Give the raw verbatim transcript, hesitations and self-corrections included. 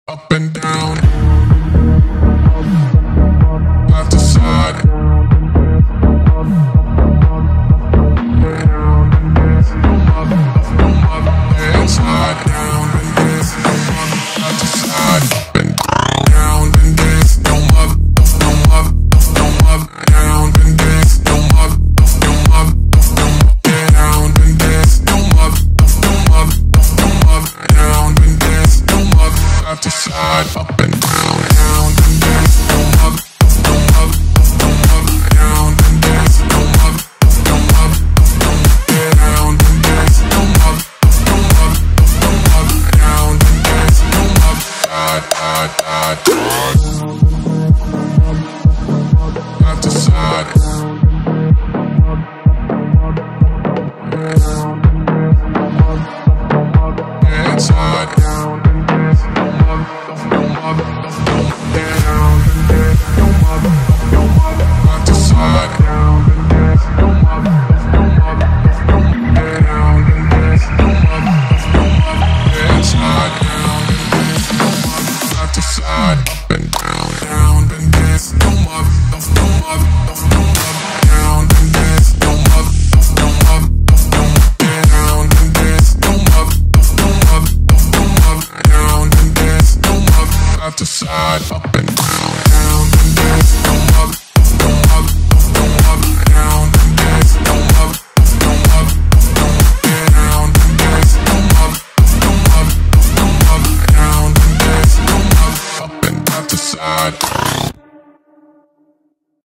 Up and down, left to side. Inside, down and dance, no mother, left to side. Up and down and dance, no mother, no mother, no mother. Down and dance, no mother, no mother, no mother. Down and dance, no mother, no mother, no mother. Down and dance, no mother, left to side. Up and down, down and dance, no mother, no mother, no mother. Down and dance, no mother, no mother, no mother. Down and dance, no mother. Left to side. Inside. No mother, no mother, no mother.